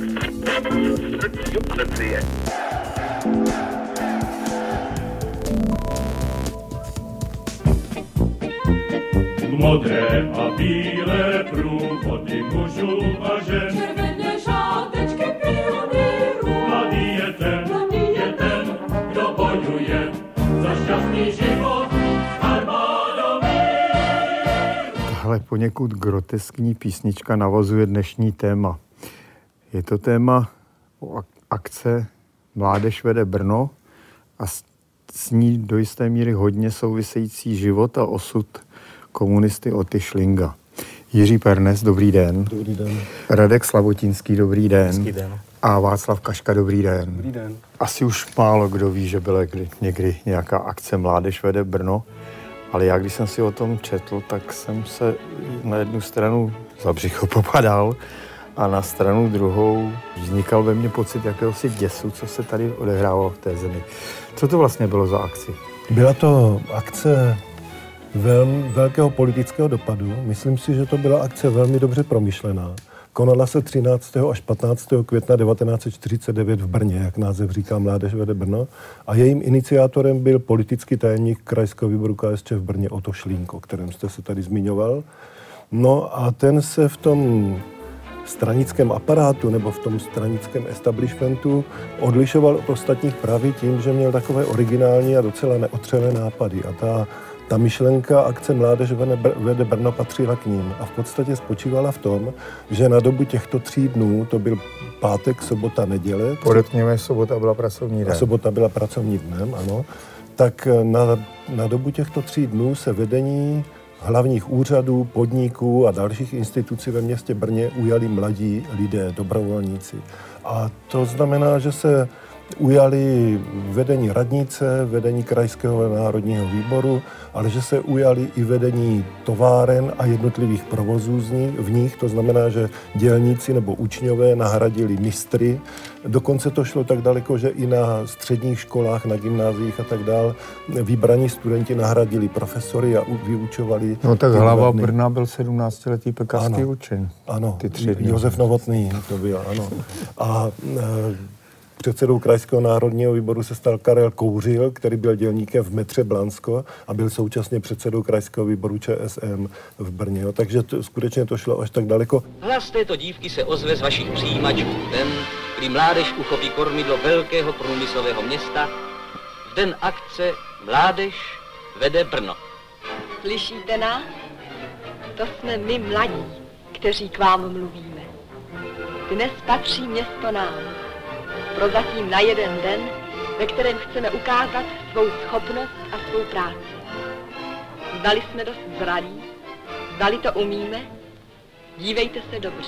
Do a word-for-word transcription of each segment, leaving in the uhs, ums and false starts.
Modré a bílé průvody mužů a žen, červené šátečky pionýrů. Mladý je ten, mladý je ten, kdo bojuje za šťastný život armádou míru. Tahle poněkud groteskní písnička navazuje dnešní téma. Je to téma o akce Mládež vede Brno a s ní do jisté míry hodně související život a osud komunisty Oty Šlinga. Jiří Pernes, dobrý den. Dobrý den. Radek Slabotínský, dobrý den. Hezký den. A Václav Kaška, dobrý den. Dobrý den. Asi už málo kdo ví, že byla někdy nějaká akce Mládež vede Brno, ale já, když jsem si o tom četl, tak jsem se na jednu stranu za břicho popadal a na stranu druhou vznikal ve mně pocit jakéhosi děsu, co se tady odehrávalo v té zemi. Co to vlastně bylo za akci? Byla to akce velmi velkého politického dopadu. Myslím si, že to byla akce velmi dobře promyšlená. Konala se třináctého až patnáctého května devatenáct set čtyřicet devět v Brně, jak název říká Mládež vede Brno. A jejím iniciátorem byl politický tajemník krajského výboru K S Č v Brně Oto Šlink, o kterém jste se tady zmiňoval. No a ten se v tom stranickém aparátu nebo v tom stranickém establishmentu odlišoval od ostatních právě tím, že měl takové originální a docela neotřelé nápady. A ta Ta myšlenka akce Mládež vede Brno patřila k ním a v podstatě spočívala v tom, že na dobu těchto tří dnů, to byl pátek, sobota, neděle. Podotkněme, sobota byla pracovní den. A sobota byla pracovní dnem, ano. Tak na, na dobu těchto tří dnů se vedení hlavních úřadů, podniků a dalších institucí ve městě Brně ujali mladí lidé, dobrovolníci. A to znamená, že se ujali vedení radnice, vedení krajského národního výboru, ale že se ujali i vedení továren a jednotlivých provozů z nich, v nich. To znamená, že dělníci nebo učňové nahradili mistry. Dokonce to šlo tak daleko, že i na středních školách, na gymnáziích a tak dál vybraní studenti nahradili profesory a vyučovali. No tak hlava Brna byl sedmnáctiletý pekařský učeň. Ano, Josef Novotný to byl, ano. A e, předsedou krajského národního výboru se stal Karel Kouřil, který byl dělníkem v metře Blansko a byl současně předsedou krajského výboru Č S M v Brně. Jo. Takže to, skutečně to šlo až tak daleko. Hlas této dívky se ozve z vašich přijímačů den, kdy mládež uchopí kormidlo velkého průmyslového města, v den akce Mládež vede Brno. Slyšíte nás? To jsme my mladí, kteří k vám mluvíme. Dnes patří město nám. Prozatím na jeden den, ve kterém chceme ukázat svou schopnost a svou práci. Zdali jsme dost zralí, zdali to umíme, dívejte se dobře.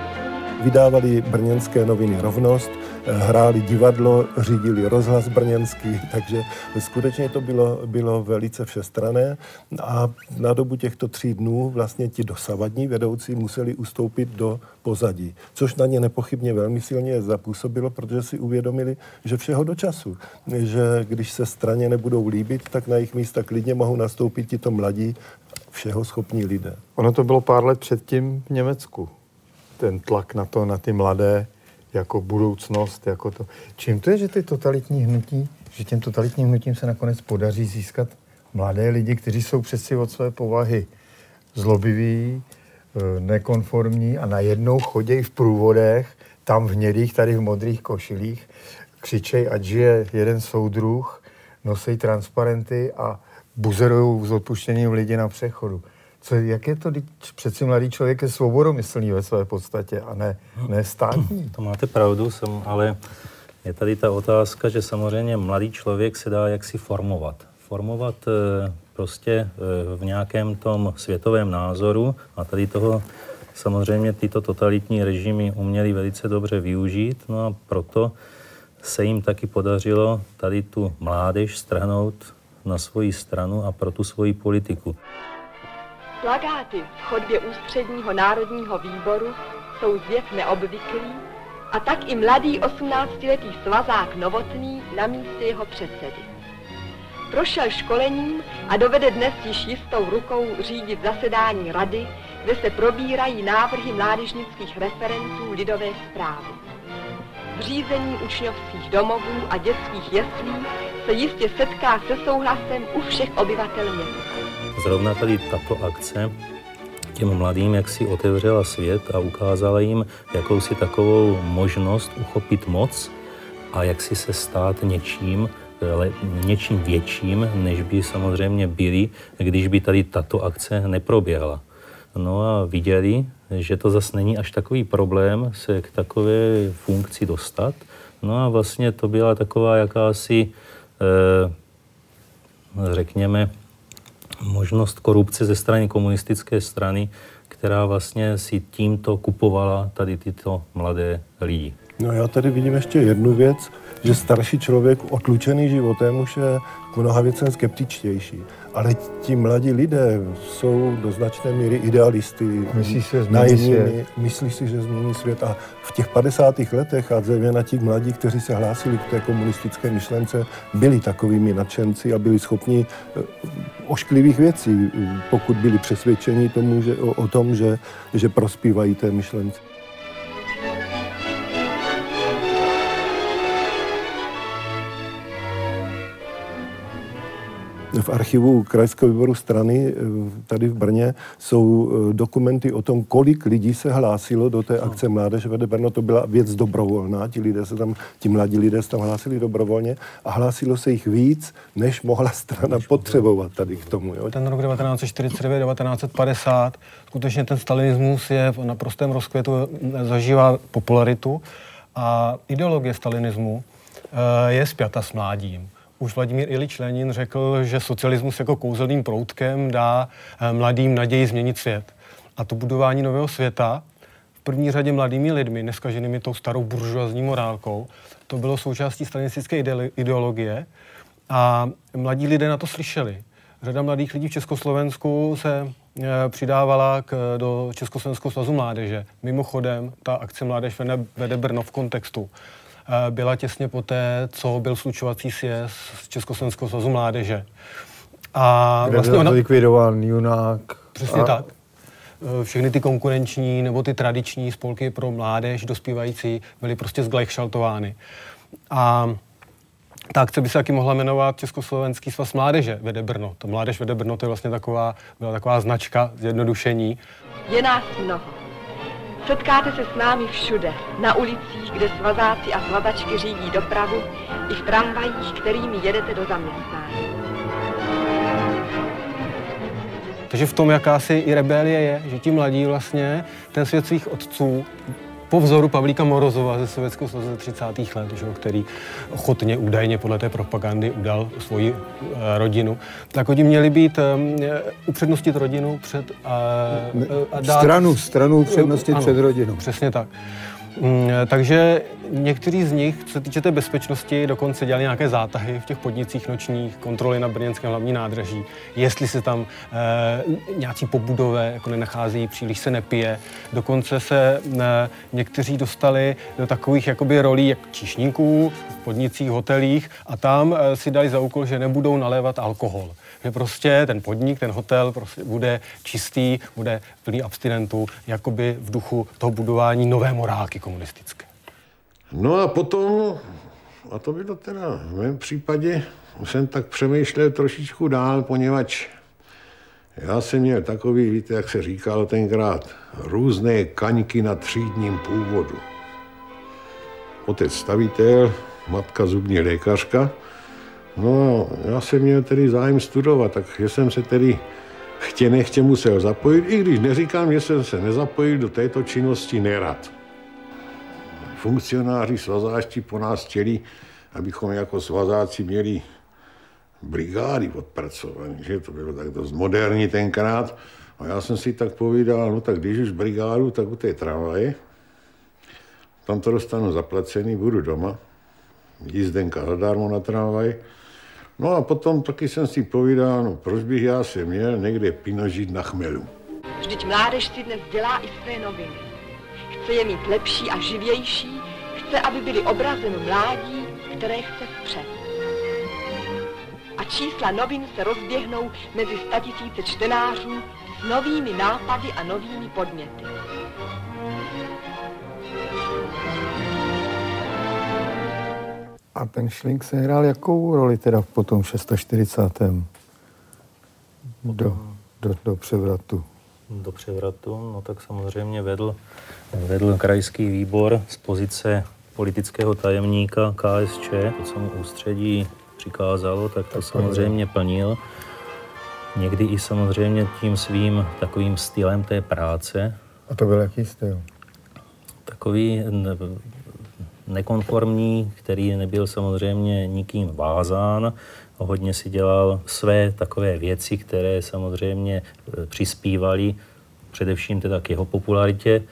Vydávali brněnské noviny Rovnost, hráli divadlo, řídili rozhlas brněnský, takže skutečně to bylo, bylo velice všestranné a na dobu těchto tří dnů vlastně ti dosavadní vedoucí museli ustoupit do pozadí, což na ně nepochybně velmi silně zapůsobilo, protože si uvědomili, že všeho do času, že když se straně nebudou líbit, tak na jejich místa klidně mohou nastoupit tito mladí, všeho schopní lidé. Ono to bylo pár let předtím v Německu. Ten tlak na to, na ty mladé, jako budoucnost, jako to. Čím to je, že ty totalitní hnutí, že těm totalitním hnutím se nakonec podaří získat mladé lidi, kteří jsou přeci od své povahy zlobiví, nekonformní a najednou chodějí v průvodech, tam v hnědých, tady v modrých košilích, křičej, ať žije jeden soudruh, nosej transparenty a buzerujou s odpuštěním lidi na přechodu. Co, jak je to, přeci mladý člověk je svobodomyslný ve své podstatě a ne, ne státní. To máte pravdu, jsem, ale je tady ta otázka, že samozřejmě mladý člověk se dá jaksi formovat. Formovat e, prostě e, v nějakém tom světovém názoru a tady toho samozřejmě tyto totalitní režimy uměli velice dobře využít, no a proto se jim taky podařilo tady tu mládež strhnout na svoji stranu a pro tu svoji politiku. Plakáty v chodbě ústředního národního výboru jsou zjev neobvyklý a tak i mladý osmnáctiletý svazák Novotný na místě jeho předsedy. Prošel školením a dovede dnes již jistou rukou řídit zasedání rady, kde se probírají návrhy mládežnických referentů lidové správy. zřízení učňovských domovů a dětských jeslí se jistě setká se souhlasem u všech obyvatel města. Zrovna tady tato akce těm mladým jak si otevřela svět a ukázala jim jakousi takovou možnost uchopit moc a jak si se stát něčím, něčím větším, než by samozřejmě byli, když by tady tato akce neproběhla. No a viděli, že to zase není až takový problém se k takové funkci dostat. No a vlastně to byla taková jakási, eh, řekněme, možnost korupce ze strany komunistické strany, která vlastně si tímto kupovala tady tyto mladé lidi. No já tady vidím ještě jednu věc, že starší člověk otlučený životem už je k mnoha věcem skeptičtější. Ale ti mladí lidé jsou do značné míry idealisty. Myslí si, že změní svět. Myslí si, že změní svět. A v těch padesátých letech a zejména ti mladí, kteří se hlásili k té komunistické myšlence, byli takovými nadšenci a byli schopni ošklivých věcí, pokud byli přesvědčeni tomu, že, o, o tom, že, že prospívají té myšlence. V archivu Krajského výboru strany tady v Brně jsou dokumenty o tom, kolik lidí se hlásilo do té akce Mládež vede Brno. To byla věc dobrovolná, ti lidé se tam, ti mladí lidé se tam hlásili dobrovolně a hlásilo se jich víc, než mohla strana potřebovat tady k tomu. Jo. Ten rok devatenáct set čtyřicet devět devatenáct set padesát, skutečně ten stalinismus je v naprostém rozkvětu, zažívá popularitu a ideologie stalinismu je spjata s mládím. Už Vladimír Ilič Lenin řekl, že socialismus jako kouzelným proutkem dá mladým naději změnit svět. A to budování nového světa, v první řadě mladými lidmi, neskaženými tou starou buržoazní morálkou, to bylo součástí stalinistické ideologie a mladí lidé na to slyšeli. Řada mladých lidí v Československu se přidávala k, do Československého svazu mládeže. Mimochodem, ta akce Mládež vede Brno v kontextu byla těsně poté, co byl slučovací sjezd z Československého svazu mládeže. A kde vlastně byl ona... likvidován Junák. Přesně a... tak. Všechny ty konkurenční nebo ty tradiční spolky pro mládež dospívající byly prostě zglajšaltovány. A ta akce by se taky mohla jmenovat Československý svaz mládeže vede Brno. To Mládež vede Brno, to je vlastně taková, byla taková značka zjednodušení. Je nás mnoho. Setkáte se s námi všude, na ulicích, kde svazáci a svazačky řídí dopravu, i v tramvajích, kterými jedete do zaměstnání. Takže v tom jakási i rebelie je, že ti mladí vlastně ten svět svých otců, po vzoru Pavlíka Morozova ze Sovětského svazu ze třicátých let, že, který ochotně údajně podle té propagandy udal svoji e, rodinu, tak oni měli být, e, upřednostit rodinu před... E, a dát, stranu, stranu upřednostit ano, před rodinou. Přesně tak. Mm, takže někteří z nich, co se týče té bezpečnosti, dokonce dělali nějaké zátahy v těch podnicích nočních, kontroly na brněnském hlavní nádraží, jestli se tam e, nějací pobudové jako nenachází, příliš se nepije. Dokonce se e, někteří dostali do takových jakoby rolí jak číšníků v podnicích, hotelích a tam e, si dali za úkol, že nebudou nalévat alkohol. Že prostě ten podnik, ten hotel prostě bude čistý, bude plný abstinentů, jakoby v duchu toho budování nové morálky komunistické. No a potom, a to bylo teda v mém případě, jsem tak přemýšlel trošičku dál, poněvadž já jsem měl takový, víte, jak se říkalo tenkrát, různé kaňky na třídním původu. Otec stavitel, matka zubní lékařka. No já jsem měl tedy zájem studovat, takže jsem se tedy chtě nechtě musel zapojit, i když neříkám, že jsem se nezapojil do této činnosti nerad. Funkcionáři svazáčtí po nás chtěli, abychom jako svazáci měli brigády odpracované, že to bylo tak dost moderní tenkrát. A já jsem si tak povídal, no tak když už brigádu, tak u té tramvaje, tam to dostanu zaplacený, budu doma, jízdenka zadarmo na tramvaj. No a potom taky jsem si povídal, no proč bych já se měl někde pinožit na chmelu. Vždyť mládež si dnes dělá i své noviny. Chce je mít lepší a živější, chce, aby byly obrazem mládí, které chce vpřed. A čísla novin se rozběhnou mezi statisíce čtenářů s novými nápady a novými podněty. A ten Šlink se hrál jakou roli teda po tom šestočtyřicátém Do, do, do převratu? Do převratu, no tak samozřejmě vedl, vedl krajský výbor z pozice politického tajemníka K S Č, to, co mu ústředí přikázalo, tak to tak samozřejmě plnil. Někdy i samozřejmě tím svým takovým stylem té práce. A to byl jaký styl? Takový ne, nekonformní, který nebyl samozřejmě nikým vázán. Hodně si dělal své takové věci, které samozřejmě přispívaly především teda k jeho popularitě,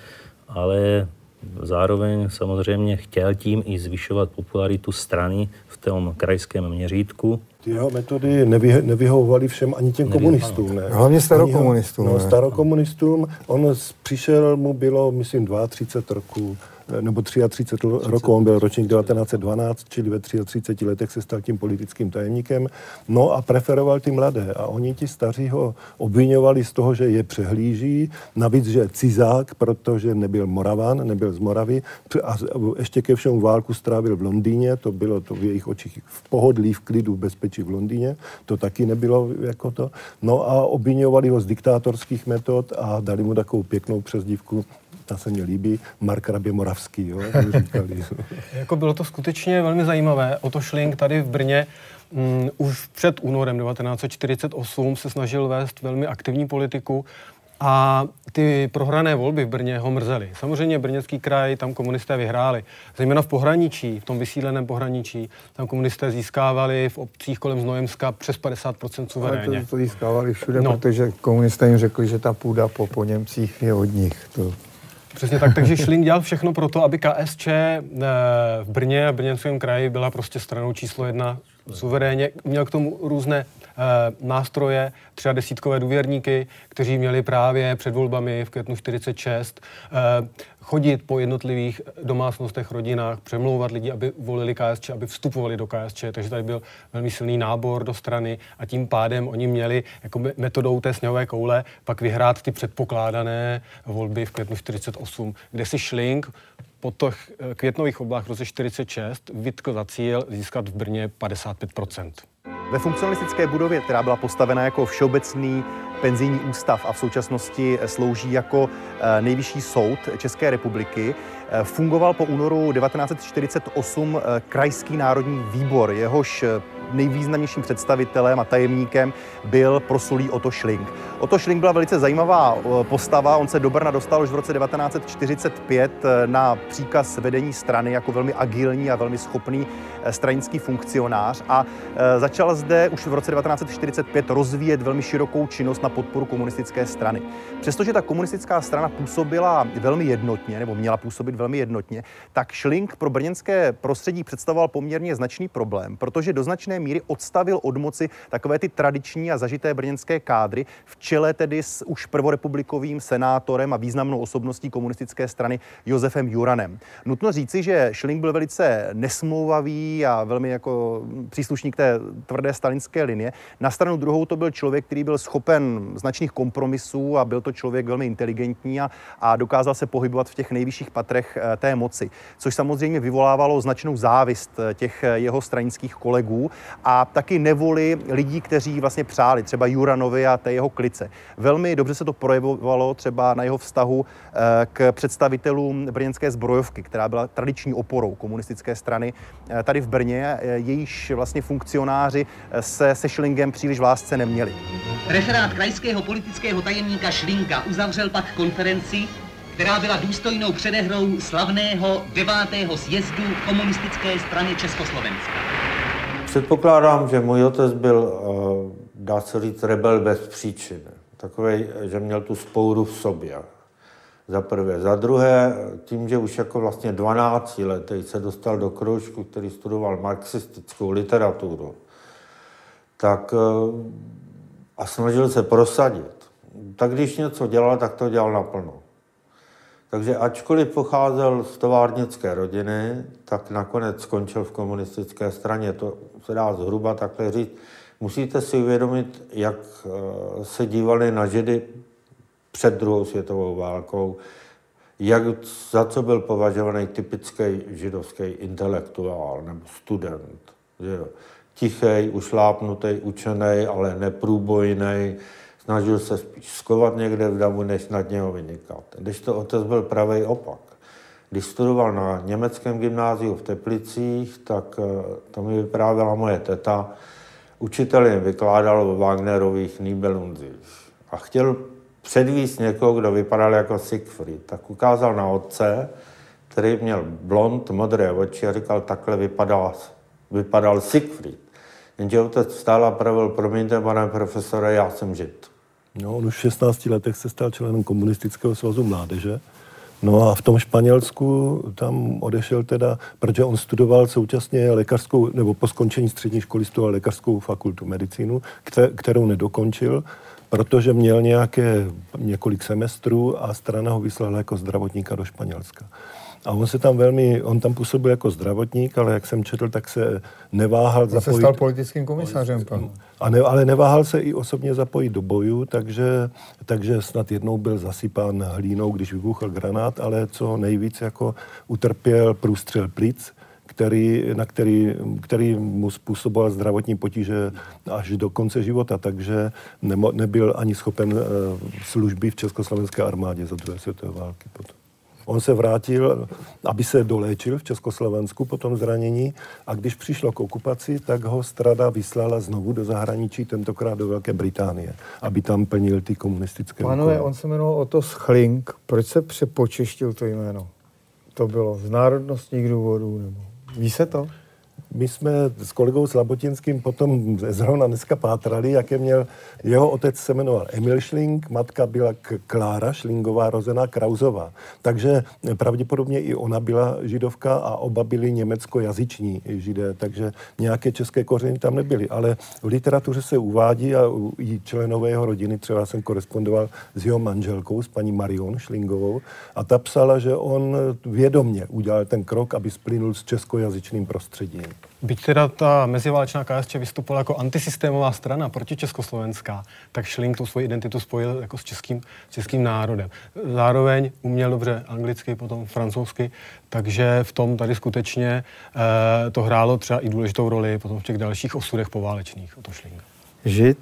ale zároveň samozřejmě chtěl tím i zvyšovat popularitu strany v tom krajském měřítku. Ty jeho metody nevy, nevyhovovaly všem ani těm komunistům, ne? Hlavně starokomunistům. No, starokomunistům. On přišel, mu bylo, myslím, třicet dva roku, nebo třicet tři roku, on byl ročník devatenáct set dvanáct, čili ve třiceti třech letech se stal tím politickým tajemníkem. No a preferoval ty mladé. A oni, ti staří, ho obviňovali z toho, že je přehlíží, navíc, že je cizák, protože nebyl Moravan, nebyl z Moravy. A ještě ke všemu válku strávil v Londýně, to bylo to v jejich očích v pohodlí, v klidu, v bezpečí v Londýně. To taky nebylo jako to. No a obviňovali ho z diktátorských metod a dali mu takovou pěknou přezdívku, ta se mi líbí, Mark Rabě Moravský, jo, říkali. Jako bylo to skutečně velmi zajímavé. Otto Šlink tady v Brně um, už před únorem devatenáct set čtyřicet osm se snažil vést velmi aktivní politiku a ty prohrané volby v Brně ho mrzely. Samozřejmě Brněnský kraj, tam komunisté vyhráli. Zejména v pohraničí, v tom vysídleném pohraničí, tam komunisté získávali v obcích kolem Znojemska přes padesát procent suverénně. Ale to, to získávali všude, no. Protože komunisté jim řekli, že ta půda po, po Němcích je od nich. To... Přesně tak, takže Šlink dělal všechno pro to, aby K S Č v Brně a Brněnském kraji byla prostě stranou číslo jedna suverénně. Měl k tomu různé uh, nástroje, třeba desítkové důvěrníky, kteří měli právě před volbami v květnu čtyřicet šest uh, chodit po jednotlivých domácnostech, rodinách, přemlouvat lidi, aby volili K S Č, aby vstupovali do K S Č, takže tady byl velmi silný nábor do strany a tím pádem oni měli jako metodou té sněhové koule pak vyhrát ty předpokládané volby v květnu čtyřicet osm, kde si Šlink po těch květnových volbách v roce čtyřicet šest vytkl za cíl získat v Brně padesát pět procent. Ve funkcionalistické budově, která byla postavena jako všeobecný penzijní ústav a v současnosti slouží jako nejvyšší soud České republiky, fungoval po únoru devatenáct set čtyřicet osm Krajský národní výbor. Jehož nejvýznamnějším představitelem a tajemníkem byl proslulý Otto Šlink. Otto Šlink byla velice zajímavá postava. On se do Brna dostal už v roce devatenáct set čtyřicet pět na příkaz vedení strany jako velmi agilní a velmi schopný stranický funkcionář a začal zde už v roce devatenáct set čtyřicet pět rozvíjet velmi širokou činnost na podporu komunistické strany. Přestože ta komunistická strana působila velmi jednotně, nebo měla působit velmi jednotně, tak Šlink pro brněnské prostředí představoval poměrně značný problém, protože do značné míry odstavil od moci takové ty tradiční a zažité brněnské kádry, v čele tedy s už prvorepublikovým senátorem a významnou osobností komunistické strany Josefem Juranem. Nutno říci, že Šlink byl velice nesmlouvavý a velmi jako příslušník té tvrdé stalinské linie. Na stranu druhou to byl člověk, který byl schopen značných kompromisů a byl to člověk velmi inteligentní a, a dokázal se pohybovat v těch nejvyšších patrech té moci, což samozřejmě vyvolávalo značnou závist těch jeho stranických kolegů a taky nevoli lidí, kteří vlastně přáli, třeba Juranovi a té jeho klice. Velmi dobře se to projevovalo třeba na jeho vztahu k představitelům brněnské zbrojovky, která byla tradiční oporou komunistické strany tady v Brně, jejíž vlastně funkcionáři se se Šlingem příliš v lásce neměli. Referát krajského politického tajemníka Šlinka uzavřel pak konferenci, která byla důstojnou předehrou slavného devátého sjezdu komunistické strany Československa. Předpokládám, že můj otec byl, dá se říct, rebel bez příčiny. Takový, že měl tu spouru v sobě. Za prvé. Za druhé, tím, že už jako vlastně dvanáctiletý se dostal do kroužku, který studoval marxistickou literaturu, tak a snažil se prosadit. Tak když něco dělal, tak to dělal naplno. Takže ačkoliv pocházel z továrnické rodiny, tak nakonec skončil v komunistické straně. To se dá zhruba takhle říct. Musíte si uvědomit, jak se dívali na Židy před druhou světovou válkou, jak, za co byl považovaný typický židovský intelektuál nebo student. Že jo. Tichej, ušlápnutý, učený, ale neprůbojný. Snažil se spíš skovat někde v davu, než nad něho vynikat. Když to otec byl pravý opak. Když studoval na německém gymnáziu v Teplicích, tak to mi vyprávěla moje teta. Učitel jim vykládal o Wagnerových Nibelungích. A chtěl předvíst někoho, kdo vypadal jako Siegfried. Tak ukázal na otce, který měl blond, modré oči a říkal, takhle vypadal, vypadal Siegfried. Jenže otec vstal a pravil, promiňte, pane profesore, já jsem žid. No, on už v šestnácti letech se stal členem komunistického svazu mládeže. No a v tom Španělsku tam odešel teda, protože on studoval současně lékařskou, nebo po skončení střední školy studoval lékařskou fakultu medicínu, kterou nedokončil, protože měl nějaké několik semestrů a strana ho vyslala jako zdravotníka do Španělska. A on se tam velmi, on tam působil jako zdravotník, ale jak jsem četl, tak se neváhal on zapojit. se stal politickým komisařem. A ne, ale neváhal se i osobně zapojit do bojů, takže, takže snad jednou byl zasypán hlínou, když vybuchl granát, ale co nejvíc jako utrpěl průstřel plic, který, na který, který mu způsoboval zdravotní potíže až do konce života, takže nemo, nebyl ani schopen uh, služby v československé armádě za druhé světové války potom. On se vrátil, aby se doléčil v Československu po tom zranění a když přišlo k okupaci, tak ho strada vyslala znovu do zahraničí, tentokrát do Velké Británie, aby tam plnil ty komunistické úkoly. Pánové, on se jmenoval Otto Schlink. Proč se přepočeštil to jméno? To bylo z národnostních důvodů, nebo ví se to? My jsme s kolegou Slabotinským potom zrovna dneska pátrali, jaké měl, jeho otec se jmenoval Emil Schlink, matka byla Klára Schlingová, rozená Krauzová. Takže pravděpodobně i ona byla židovka a oba byli německojazyční židé, takže nějaké české kořeny tam nebyly. Ale v literatuře se uvádí a i členové jeho rodiny, třeba jsem korespondoval s jeho manželkou, s paní Marion Schlingovou, a ta psala, že on vědomně udělal ten krok, aby splynul s českojazyčným prostředím. Byť teda ta meziválečná K S Č vystupovala jako antisystémová strana proti československá, tak Schlink tu svoji identitu spojil jako s českým, českým národem. Zároveň uměl dobře anglicky, potom francouzsky, takže v tom tady skutečně eh, to hrálo třeba i důležitou roli potom v těch dalších osudech poválečných, o to Schlinka. Žid,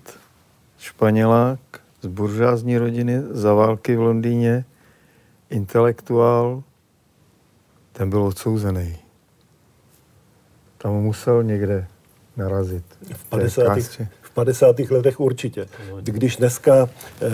Španělák z buržoázní rodiny, za války v Londýně, intelektuál, ten byl odsouzený. Tam musel někde narazit. V padesátých letech určitě. Když dneska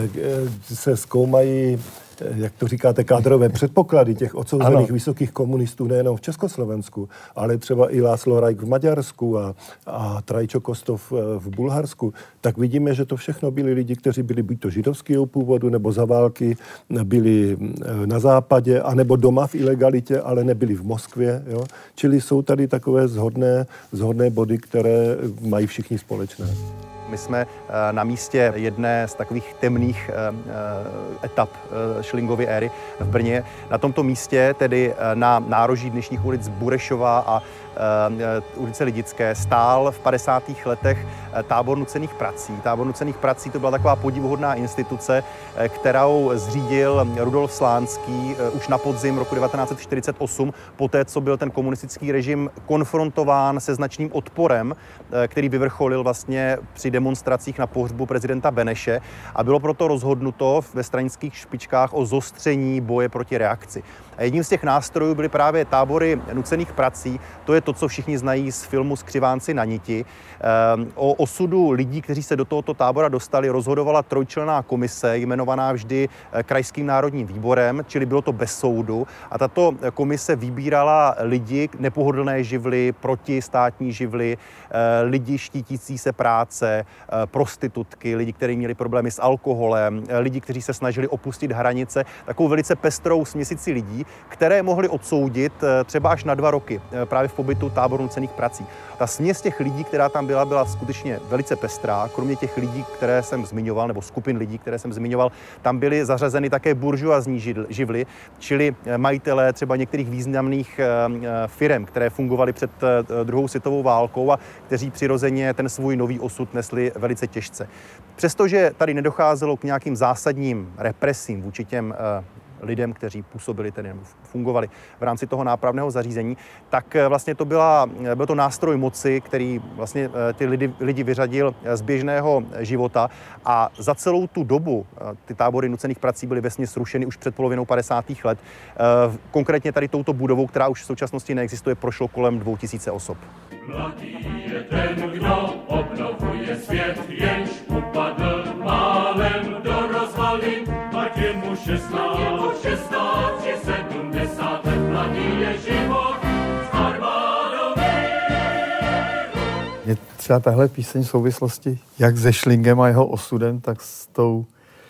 e, se zkoumají, jak to říkáte, kádrové předpoklady těch odsouzených ano. vysokých komunistů nejenom v Československu, ale třeba i László Rajk v Maďarsku a, a Trajčo Kostov v Bulharsku, tak vidíme, že to všechno byli lidi, kteří byli buď to židovského původu, nebo za války byli na západě, anebo doma v ilegalitě, ale nebyli v Moskvě. Jo? Čili jsou tady takové zhodné, zhodné body, které mají všichni společné. My jsme na místě jedné z takových temných etap Schlingovy éry v Brně. Na tomto místě, tedy na nároží dnešních ulic Burešova a ulice Lidické, stál v padesátých letech tábor nucených prací. Tábor nucených prací to byla taková podivuhodná instituce, kterou zřídil Rudolf Slánský už na podzim roku devatenáct set čtyřicet osm, poté, co byl ten komunistický režim konfrontován se značným odporem, který vyvrcholil vlastně při demonstracích na pohřbu prezidenta Beneše, a bylo proto rozhodnuto ve stranických špičkách o zostření boje proti reakci. A jedním z těch nástrojů byly právě tábory nucených prací. To je to, co všichni znají z filmu Skřivánci na niti. O osudu lidí, kteří se do tohoto tábora dostali, rozhodovala trojčlenná komise, jmenovaná vždy Krajským národním výborem, čili bylo to bez soudu. A tato komise vybírala lidi, nepohodlné živly, protistátní živly, lidi štítící se práce, prostitutky, lidi, kteří měli problémy s alkoholem, lidi, kteří se snažili opustit hranice, takovou velice pestrou směsici lidí, které mohli odsoudit třeba až na dva roky právě v pobytu táboru nucených prací. Ta směs těch lidí, která tam byla, byla skutečně velice pestrá. Kromě těch lidí, které jsem zmiňoval, nebo skupin lidí, které jsem zmiňoval, tam byly zařazeny také buržoazní živly, čili majitelé třeba některých významných firem, které fungovaly před druhou světovou válkou a kteří přirozeně ten svůj nový osud nesli velice těžce. Přestože tady nedocházelo k nějakým zásadním represím vůči těm lidem, kteří působili, tedy fungovali v rámci toho nápravného zařízení, tak vlastně to byla, byl to nástroj moci, který vlastně ty lidi, lidi vyřadil z běžného života a za celou tu dobu ty tábory nucených prací byly vesměs zrušeny už před polovinou padesátých let. Konkrétně tady touto budovou, která už v současnosti neexistuje, prošlo kolem dvou tisíc osob. Mladý je ten, kdo obnovuje svět, jenž upadl málem do rozvalin, ať je mu šestnáct, šestnáct či sedmdesát let. Mladý je život s armádou míru. Je třeba tahle píseň v souvislosti jak se Schlingem a jeho osudem, tak s tou,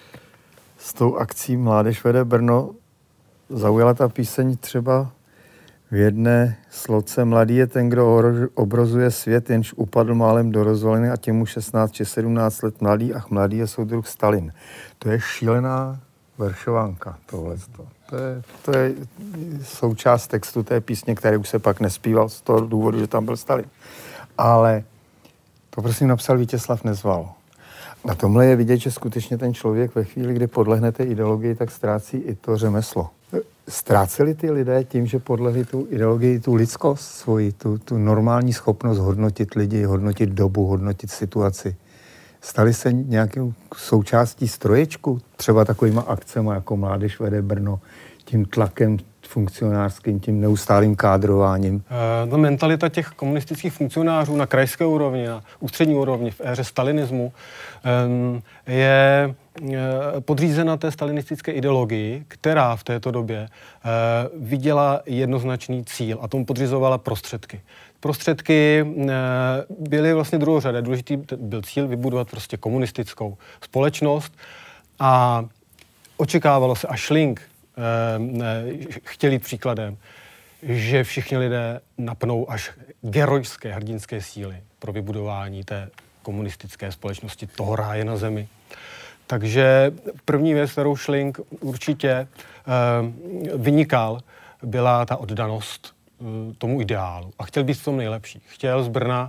s tou akcí Mládež vede Brno. Zaujala ta píseň třeba v jedné sloce: mladý je ten, kdo obrozuje svět, jenž upadl málem do rozvaliny a těmu šestnáct či sedmnáct let. Mladý, ach mladý je soudruh Stalin. To je šílená veršovánka, tohle. To je, to je součást textu té písně, který už se pak nespíval z toho důvodu, že tam byl Stalin. Ale to prosím napsal Vítězslav Nezval. Na tomhle je vidět, že skutečně ten člověk ve chvíli, kdy podlehne té ideologii, tak ztrácí i to řemeslo. Ztráceli ty lidé tím, že podlehli tu ideologii, tu lidskost svoji, tu, tu normální schopnost hodnotit lidi, hodnotit dobu, hodnotit situaci? Stali se nějakou součástí stroječku, třeba takovýma akcemi, jako Mládež vede Brno, tím tlakem funkcionářským, tím neustálým kádrováním? E, ta mentalita těch komunistických funkcionářů na krajské úrovni, na ústřední úrovni v éře stalinismu e, je podřízena té stalinistické ideologii, která v této době e, viděla jednoznačný cíl a tomu podřizovala prostředky. Prostředky e, byly vlastně druhořadé. Důležitý byl cíl vybudovat prostě komunistickou společnost a očekávalo se, a Schling chtěl jít příkladem, že všichni lidé napnou až gerojské hrdinské síly pro vybudování té komunistické společnosti, toho ráje na zemi. Takže první věc, kterou Schling určitě vynikal, byla ta oddanost tomu ideálu. A chtěl být v tom nejlepší. Chtěl z Brna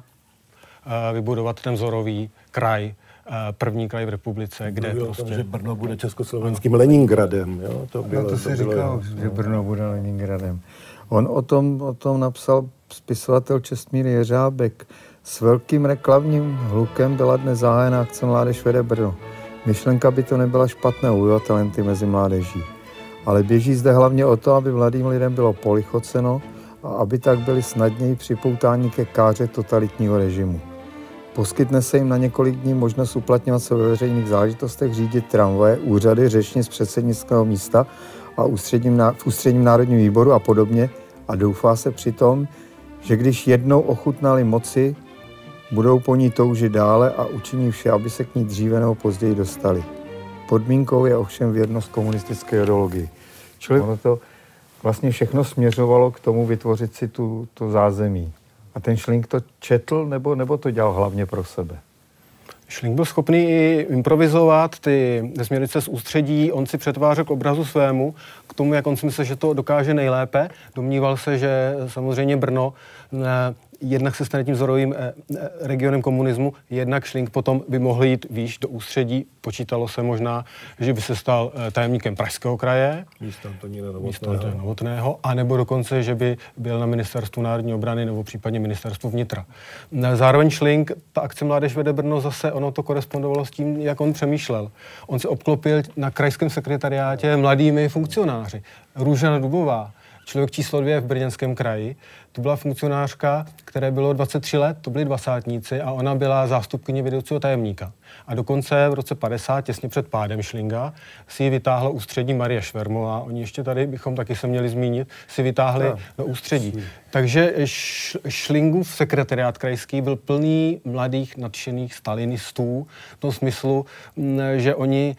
vybudovat ten vzorový kraj, první kraj v republice, kde Mluvil prostě... tom, že Brno bude československým Leningradem, jo? To, bylo, no to, to si bylo, říkal, jo. že Brno bude Leningradem. On o tom, o tom napsal spisovatel Čestmír Jeřábek. S velkým reklamním hlukem byla dnes zahájena akce Mládež vede Brno. Myšlenka by to nebyla špatné u talenty mezi mládeží. Ale běží zde hlavně o to, aby mladým lidem bylo polichoceno a aby tak byli snadněji připoutáni ke káře totalitního režimu. Poskytne se jim na několik dní možnost uplatňovat se ve veřejných záležitostech, řídit tramvaje, úřady, řečnic předsednického místa a ústředním, v ústředním národním výboru a podobně. A doufá se přitom, že když jednou ochutnali moci, budou po ní toužit dále a učiní vše, aby se k ní dříve nebo později dostali. Podmínkou je ovšem věrnost komunistické ideologii. Čili ono to vlastně všechno směřovalo k tomu vytvořit si tu, tu zázemí. A ten Schling to četl, nebo, nebo to dělal hlavně pro sebe? Schling byl schopný i improvizovat ty směrnice z ústředí, on si přetvářel k obrazu svému, k tomu, jak on si myslel, že to dokáže nejlépe. Domníval se, že samozřejmě Brno eh, jednak se stane tím vzorovým eh, regionem komunismu, jednak Schling potom by mohl jít výš do ústředí. Počítalo se možná, že by se stal eh, tajemníkem Pražského kraje, místo Antonína Novotného, Novotného, anebo dokonce, že by byl na ministerstvu národní obrany nebo případně ministerstvu vnitra. Zároveň Schling, ta akce Mládež vede Brno, zase ono to korespondovalo s tím, jak on přemýšlel. On se obklopil na krajském sekretariátě mladými funkcionáři. Růžena Dubová, člověk číslo dvě v Brněnském kraji, to byla funkcionářka, které bylo dvacet tři let, to byli dvacátníci a ona byla zástupkyně vedoucího tajemníka. A dokonce v roce padesát, těsně před pádem Schlinga, si ji vytáhla ústřední Marie Švermová. Oni ještě tady bychom taky se měli zmínit, si vytáhli no. do ústředí. Takže Schlingův sekretariát krajský byl plný mladých nadšených stalinistů v tom smyslu, že oni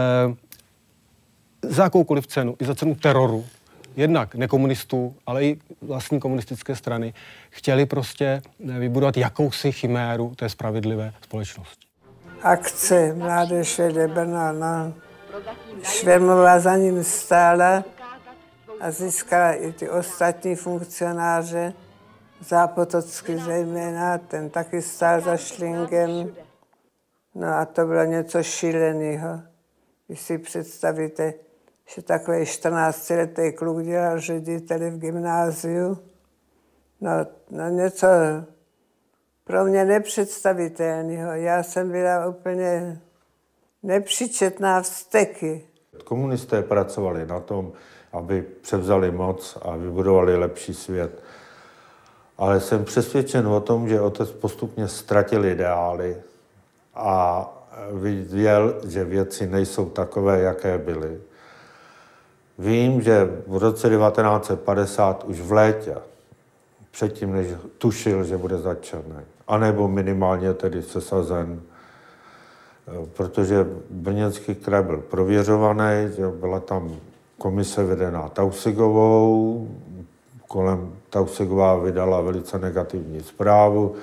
eh, za jakoukoliv cenu, i za cenu teroru, jednak nekomunistů, ale i vlastní komunistické strany, chtěli prostě vybudovat jakousi chiméru té spravedlivé společnosti. Akce Mládež vede Brno, no. Švermová za ním stála a získala i ty ostatní funkcionáře, Zápotocký zejména, ten taky stál za Schlingem. No a to bylo něco šíleného. Když si představíte, že takový čtrnáctiletý kluk dělal řediteli v gymnáziu. No, no něco pro mě nepředstavitelného. Já jsem byla úplně nepříčetná vzteky. Komunisté pracovali na tom, aby převzali moc a vybudovali lepší svět. Ale jsem přesvědčen o tom, že otec postupně ztratil ideály a viděl, že věci nejsou takové, jaké byly. Vím, že v roce devatenáct set padesát už v létě, předtím, než tušil, že bude zatčený, anebo minimálně tedy sesazen, protože Brněnský kraj byl prověřovaný, že byla tam komise vedená Tausigovou, kolem Tausigová vydala velice negativní zprávu.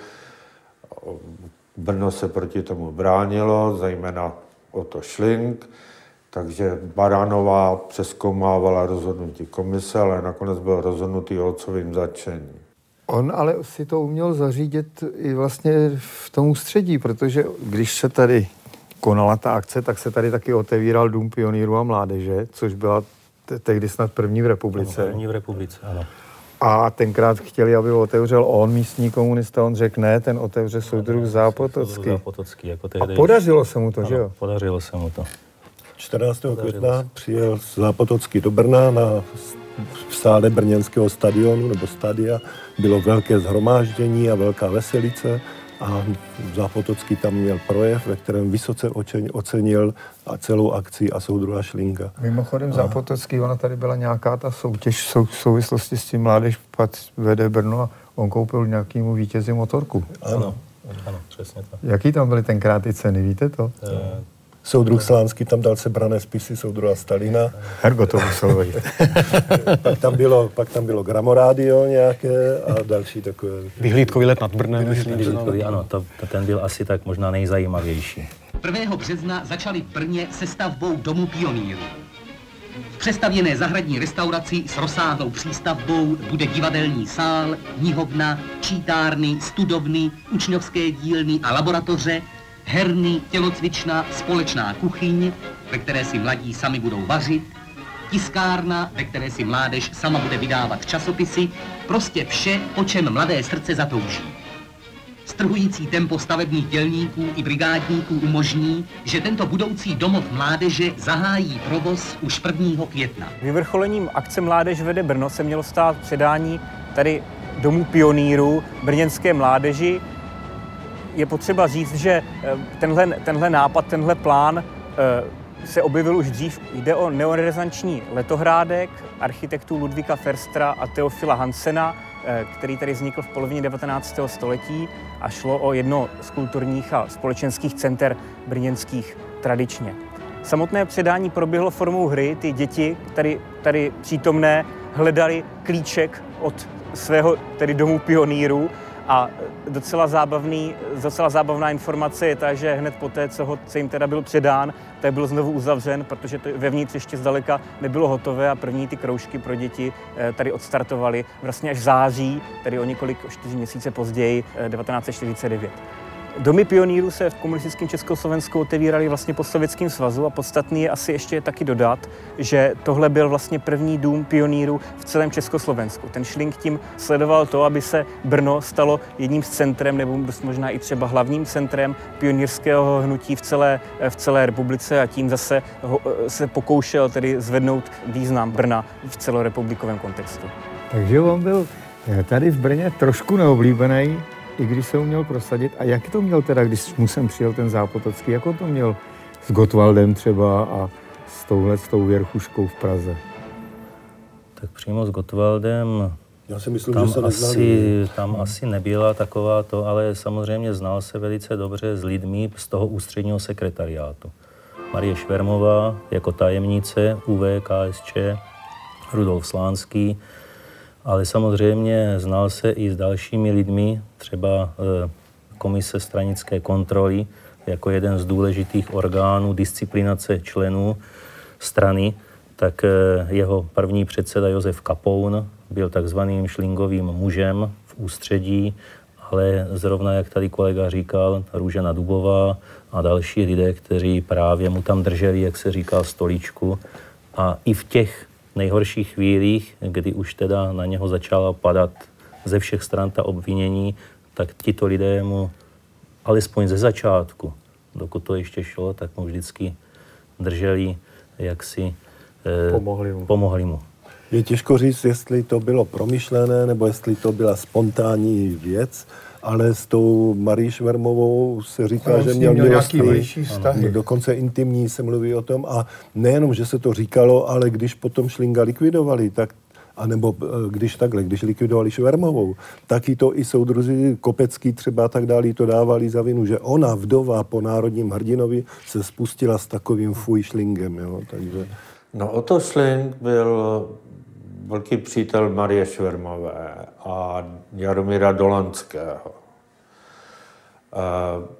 Brno se proti tomu bránilo, zejména Otto Schlink, takže Baranová přezkoumávala rozhodnutí komise, ale nakonec byl rozhodnutý o otcovým zatčení. On ale si to uměl zařídit i vlastně v tom ústředí, protože když se tady konala ta akce, tak se tady taky otevíral Dům pionýrů a mládeže, což byla te- tehdy snad první v republice. Ano, první v republice, ano. A tenkrát chtěli, aby ho otevřel on, místní komunista, on řekl ne, ten otevře soudruh Zápotocký. Zápotocký jako tehdy. A podařilo se mu to, ano, že jo? Podařilo se mu to. čtrnáctého května přijel Zápotocký do Brna na v sále brněnského stadionu nebo stadia. Bylo velké shromáždění a velká veselice a Zápotocký tam měl projev, ve kterém vysoce ocenil a celou akci a soudruha Schlinka. Mimochodem a... Zápotocký, ona tady byla nějaká ta soutěž sou, v souvislosti s tím Mládež vede Brno a on koupil nějakému vítězi motorku. Ano, ano, přesně tak. Jaký tam byly tenkrát ty ceny, víte to? E... Soudruh Slánský tam dal sebrané spisy soudruha Stalina. Hergo to muselo být. pak, tam bylo, pak tam bylo gramorádio nějaké a další takové. Vyhlídkový let nad Brnem. Vyhlídkový, ano, to, to ten byl asi tak možná nejzajímavější. prvního března začali v Brně se stavbou Domu pionýrů. V přestavěné zahradní restauraci s rozsáhlou přístavbou bude divadelní sál, knihovna, čítárny, studovny, učňovské dílny a laboratoře, herny, tělocvična, společná kuchyň, ve které si mladí sami budou vařit, tiskárna, ve které si mládež sama bude vydávat časopisy, prostě vše, po čem mladé srdce zatouží. Strhující tempo stavebních dělníků i brigádníků umožní, že tento budoucí domov mládeže zahájí provoz už prvního května. Vyvrcholením akce Mládež vede Brno se mělo stát předání tady Domu pionýrů brněnské mládeži. Je potřeba říct, že tenhle, tenhle nápad, tenhle plán se objevil už dřív. Jde o neorenesanční letohrádek architektů Ludvíka Ferstra a Teofila Hansena, který tady vznikl v polovině devatenáctého století a šlo o jedno z kulturních a společenských center brněnských tradičně. Samotné předání proběhlo formou hry. Ty děti tady, tady přítomné hledali klíček od svého tedy Domu pionýrů. A docela, zábavný, docela zábavná informace je ta, že hned poté, co, ho, co jim teda byl předán, tak byl znovu uzavřen, protože to vevnitř ještě zdaleka nebylo hotové a první ty kroužky pro děti tady odstartovaly vlastně až v září, tedy o několik, o čtyři měsíce později, devatenáct set čtyřicet devět. Domy pionýrů se v komunistickém Československu otevíraly vlastně po Sovětském svazu a podstatný je asi ještě taky dodat, že tohle byl vlastně první dům pionýrů v celém Československu. Ten Schlink tím sledoval to, aby se Brno stalo jedním z centrem nebo možná i třeba hlavním centrem pionýrského hnutí v celé, v celé republice a tím zase ho, se pokoušel tedy zvednout význam Brna v celorepublikovém kontextu. Takže on byl tady v Brně trošku neoblíbený, i když se uměl prosadit. A jak to měl teda, když mu sem přijel ten Zápotocký, jak on to měl s Gottwaldem třeba a s touhle, s tou věrchuškou v Praze? Tak přímo s Gottwaldem Já si myslím, tam, že se asi, tam asi nebyla taková to, ale samozřejmě znal se velice dobře s lidmi z toho ústředního sekretariátu. Marie Švermová jako tajemnice U V K S Č, Rudolf Slánský, ale samozřejmě znal se i s dalšími lidmi, třeba e, komise stranické kontroly, jako jeden z důležitých orgánů disciplinace členů strany, tak e, jeho první předseda Josef Kapoun byl takzvaným šlingovým mužem v ústředí, ale zrovna, jak tady kolega říkal, Růžena Dubová a další lidé, kteří právě mu tam drželi, jak se říká, stoličku, A i v těch nejhorších chvílích, kdy už teda na něho začala padat ze všech stran ta obvinění, tak tito lidé mu alespoň ze začátku, dokud to ještě šlo, tak mu vždycky drželi, jak si eh, pomohli mu. pomohli mu. Je těžko říct, jestli to bylo promyšlené, nebo jestli to byla spontánní věc, ale s tou Marí Švermovou se říká, no, že měl milostný, vztahy. Dokonce intimní se mluví o tom. A nejenom, že se to říkalo, ale když potom Šlinga likvidovali, tak a nebo když takhle, když likvidovali Švermovou, taky to i soudruzi Kopecký třeba tak dále to dávali za vinu, že ona, vdova po národním hrdinovi, se spustila s takovým fuj Šlingem, jo, takže... No Otto Šling byl velký přítel Marie Švermové a Jaromíra Dolanského. Uh,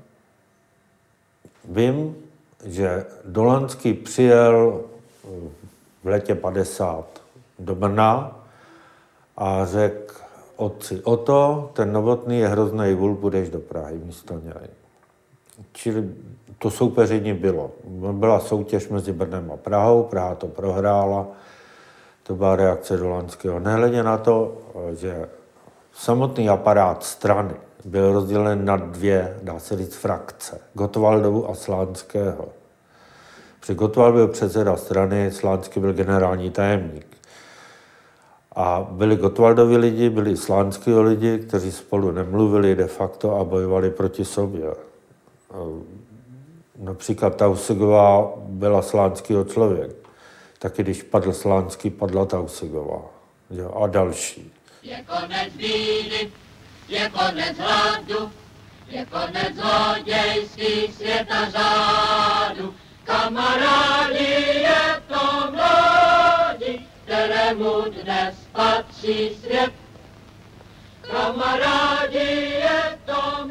vím, že Dolanský přijel v letě padesát do Brna a řekl otci, Oto, ten Novotný je hrozný vůl, budeš do Prahy místo něj. Čili to soupeření bylo. Byla soutěž mezi Brnem a Prahou, Praha to prohrála, to byla reakce Dolanského. Nehledě na to, že samotný aparát strany byl rozdělen na dvě, dá se říct, frakce. Gottwaldovu a Slánského. Při Gottwald byl předseda strany, Slánský byl generální tajemník. A byli Gottwaldovi lidi, byli Slánského lidi, kteří spolu nemluvili de facto a bojovali proti sobě. Například Tausigová byla Slánského člověk. Taky když padl Slánský, padla Tausigová. A další. Je konec bídy, je konec hladu, je konec zlodějský světa řádu. Kamarádi, je to mládí, kterému dnes patří svět. Kamarádi, je to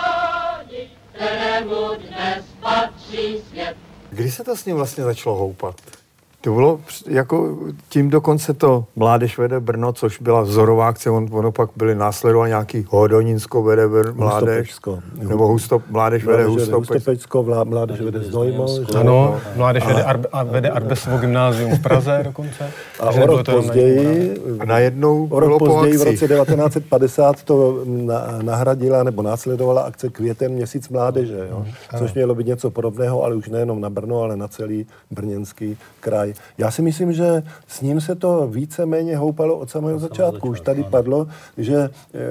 mládí, kterému dnes patří svět. Kdy se to s ním vlastně začalo houpat? To bylo jako tím dokonce to Mládež vede Brno, což byla vzorová akce, on, ono pak byly následovat nějaký Hodonínsko vede Brno, Mládež, nebo Husto, Mládež vede Hustopečsko, Mládež vede Znojmo. Ano, Mládež vede, Arbe, vede Arbesovo gymnázium v Praze dokonce. A o rok později, a najednou o rok později v roce devatenáct set padesát to na, nahradila nebo následovala akce Květen měsíc mládeže, jo? Což mělo být něco podobného, ale už nejenom na Brno, ale na celý brněnský kraj. Já si myslím, že s ním se to víceméně houpalo od samého začátku. Už tady padlo, že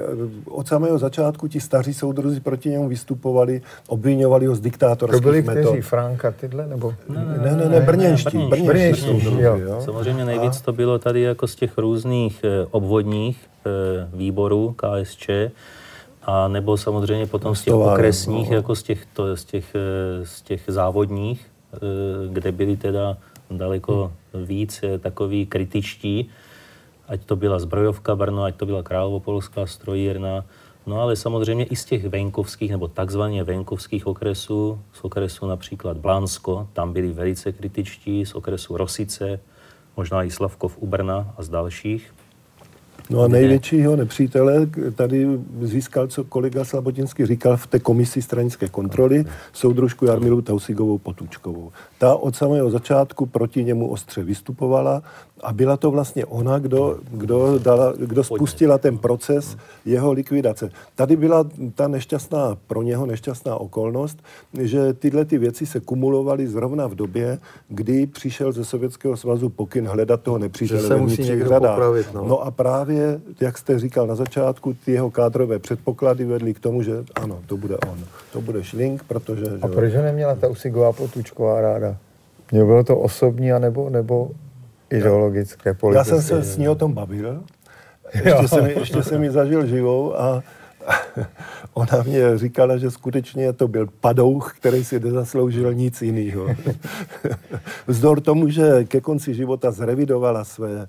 od samého začátku ti staří soudruzi proti němu vystupovali, obviňovali ho z diktátorských metod. To byli kteří? Franka tyhle? Nebo... Ne, ne, ne, ne brněnští. ne, brněnští, brněnští soudruzi, jo. Jo. Samozřejmě nejvíc to bylo tady jako z těch různých obvodních výborů K S Č, a nebo samozřejmě potom z těch okresních, jako z těch, to, z těch, z těch závodních, kde byli teda daleko víc takový kritičtí, ať to byla Zbrojovka Brno, ať to byla Královopolská strojírna, no ale samozřejmě i z těch venkovských nebo takzvaně venkovských okresů, z okresu například Blansko, tam byli velice kritičtí, z okresu Rosice, možná i Slavkov u Brna a z dalších. No a největšího nepřítele tady získal, co kolega Slabotinský říkal, v té komisi stranické kontroly, soudružku Jarmilu Tausigovou Potůčkovou. Ta od samého začátku proti němu ostře vystupovala a byla to vlastně ona, kdo, kdo, dala, kdo spustila ten proces jeho likvidace. Tady byla ta nešťastná, pro něho nešťastná okolnost, že tyhle ty věci se kumulovaly zrovna v době, kdy přišel ze Sovětského svazu pokyn hledat toho nepřítele ve vnitřních řadách. No. no a právě, jak jste říkal na začátku, ty jeho kádrové předpoklady vedly k tomu, že ano, to bude on. To bude Šlink, protože... A proč ho neměla Tausigová Potůčková ráda? Mě bylo to osobní, anebo, nebo ideologické, politické? Já jsem se s ní o tom bavil. Ještě jsem, ještě jsem ji zažil živou a ona mě říkala, že skutečně to byl padouch, který si nezasloužil nic jiného. Vzdor tomu, že ke konci života zrevidovala své,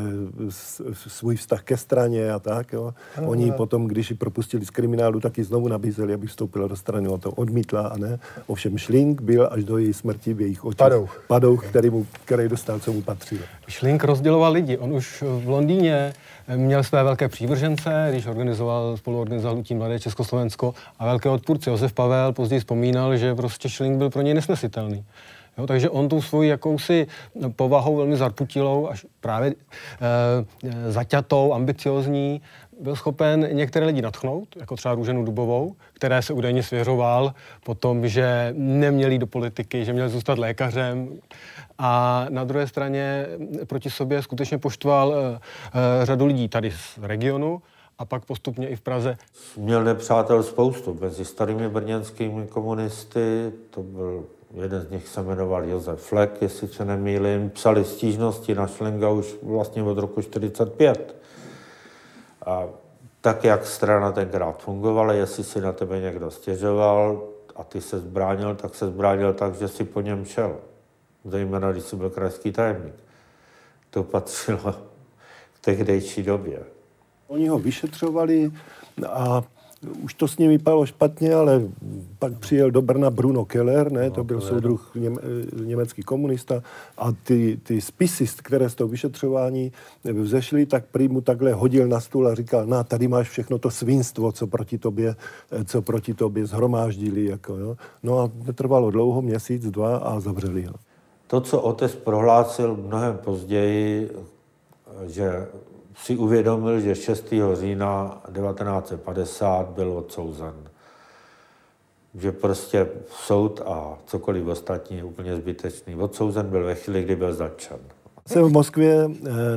svůj vztah ke straně a tak. Jo. Oni potom, když ji propustili z kriminálu, tak ji znovu nabízeli, aby vstoupila do strany. Ona to odmítla a ne. Ovšem Šlink byl až do její smrti v jejich očích. Padouch. Padouch, který, mu, který dostal, co mu patřilo. Šlink rozděloval lidi. On už v Londýně měl své velké přívržence, když organizoval, spoluorganizoval hnutí Mladé Československo, a velké odpůrce. Josef Pavel později vzpomínal, že prostě Šlink byl pro něj nesnesitelný. Jo, takže on tu svoji jakousi povahou velmi zarputilou, až právě e, zaťatou, ambiciozní, byl schopen některé lidi nadchnout, jako třeba Růženu Dubovou, které se údajně svěřoval po tom, že neměli do politiky, že měl zůstat lékařem. A na druhé straně proti sobě skutečně poštval e, e, řadu lidí tady z regionu a pak postupně i v Praze. Měl nepřátel spoustu. Mezi starými brněnskými komunisty, to byl jeden z nich se jmenoval Josef Flek, jestli se nemýlím, psali stížnosti na Schlinga už vlastně od roku čtyřicet pět. A tak, jak strana tenkrát fungovala, jestli si na tebe někdo stěžoval a ty se zbránil, tak se zbránil tak, že si po něm šel. Zejména, když jsi byl krajský tajemník. To patřilo k tehdejší době. Oni ho vyšetřovali a už to s ním vypadalo špatně, ale pak přijel do Brna Bruno Keller, ne, to byl soudruh něm, německý komunista a ty, ty spisy, které z toho vyšetřování vzešly, tak prý mu takhle hodil na stůl a říkal, na, tady máš všechno to svinstvo, co proti tobě, co proti tobě zhromáždili. Jako, jo. No a netrvalo dlouho, měsíc, dva a zavřeli ho. To, co otec prohlásil mnohem později, že si uvědomil, že šestého října devatenáct set padesát byl odsouzen. Že prostě soud a cokoliv ostatní je úplně zbytečný. Odsouzen byl ve chvíli, kdy byl zatčen. Jsem v Moskvě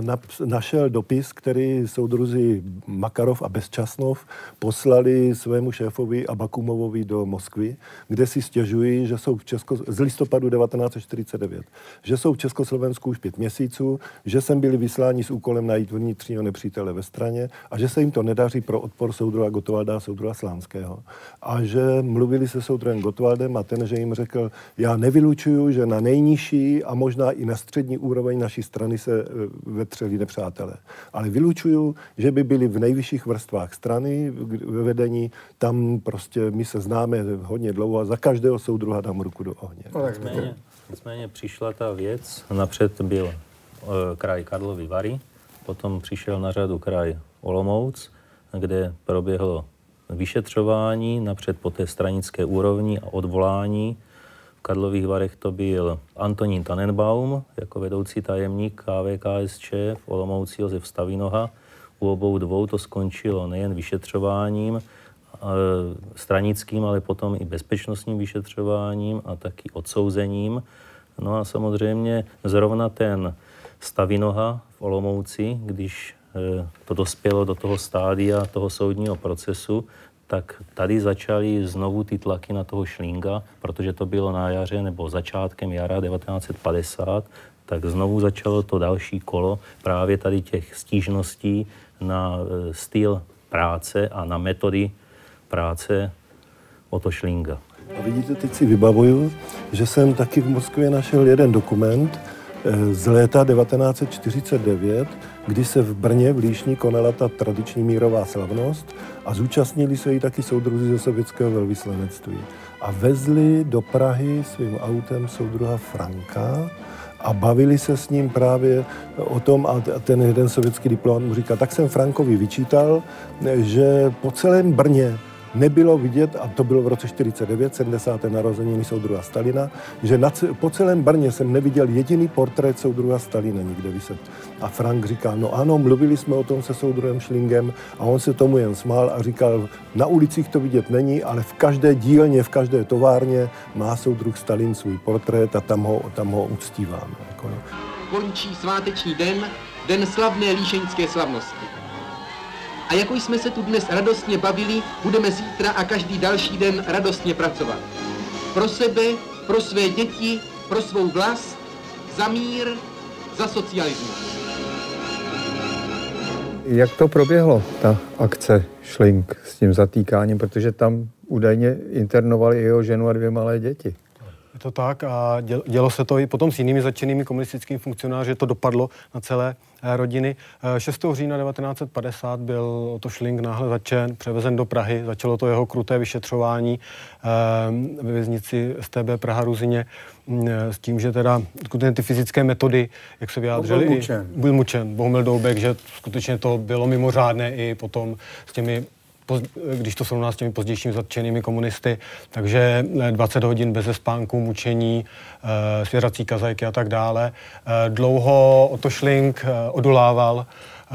našel dopis, který soudruzi Makarov a Bezčasnov poslali svému šéfovi Abakumovovi do Moskvy, kde si stěžují, že jsou v Česko... z listopadu devatenáct set čtyřicet devět, že jsou v Československu už pět měsíců, že jsem byli vysláni s úkolem najít vnitřního nepřítele ve straně a že se jim to nedaří pro odpor soudruha Gottwalda a soudruha Slánského. A že mluvili se soudruhem Gottwaldem a ten, že jim řekl, já nevylučuju, že na nejnižší a možná i na střední úroveň naší strany se vetřeli nepřátelé. Ale vylučuju, že by byli v nejvyšších vrstvách strany ve vedení, tam prostě my se známe hodně dlouho a za každého soudruha dám ruku do ohně. Nicméně, nicméně přišla ta věc, napřed byl e, kraj Karlovy Vary, potom přišel na řadu kraj Olomouc, kde proběhlo vyšetřování, napřed po té stranické úrovni a odvolání. V Karlových Varech to byl Antonín Tannenbaum jako vedoucí tajemník K V K S Č, v Olomouci Josef Stavinoha. U obou dvou to skončilo nejen vyšetřováním stranickým, ale potom i bezpečnostním vyšetřováním a taky odsouzením. No a samozřejmě zrovna ten Stavinoha v Olomouci, když to dospělo do toho stádia toho soudního procesu, tak tady začaly znovu ty tlaky na toho Schlinga, protože to bylo na jaře nebo začátkem jara devatenáct set padesát, tak znovu začalo to další kolo právě tady těch stížností na styl práce a na metody práce Otto Schlinga. A vidíte, teď si vybavuju, že jsem taky v Moskvě našel jeden dokument z léta devatenáct set čtyřicet devět, kdy se v Brně v Líšni konala ta tradiční mírová slavnost a zúčastnili se jí taky soudruzi ze sovětského velvyslanectví. A vezli do Prahy svým autem soudruha Franka a bavili se s ním právě o tom, a ten jeden sovětský diplomat mu říkal, tak jsem Frankovi vyčítal, že po celém Brně nebylo vidět, a to bylo v roce čtyřicet devět, sedmdesáté narozeniny soudruha Stalina, že na, po celém Brně jsem neviděl jediný portrét soudruha Stalina nikde viset. A Frank říkal, no ano, mluvili jsme o tom se soudruhem Schlingem a on se tomu jen smál a říkal, na ulicích to vidět není, ale v každé dílně, v každé továrně má soudruh Stalin svůj portrét a tam ho, tam ho uctíváme. Jako, no. Končí sváteční den, den slavné líšeňské slavnosti. A jako jsme se tu dnes radostně bavili, budeme zítra a každý další den radostně pracovat. Pro sebe, pro své děti, pro svou vlast, za mír, za socialismus. Jak to proběhlo, ta akce Schling s tím zatýkáním, protože tam údajně internovali jeho ženu a dvě malé děti? Je to tak a dělo se to i potom s jinými zatčenými komunistickými funkcionáři, to dopadlo na celé rodiny. šestého října devatenáct set padesát byl Otto Schling náhle zatčen, převezen do Prahy, začalo to jeho kruté vyšetřování ve věznici S T B Praha Ruzyně s tím, že teda skutečně ty fyzické metody, jak se vyjádřili, byl mučen. Byl mučen, Bohumil Doubek, že skutečně to bylo mimořádné i potom s těmi když to srovná s těmi pozdějšími zatčenými komunisty, takže dvacet hodin bez spánku, mučení, svěrací kazajky a tak dále. Dlouho Otto Schling odolával,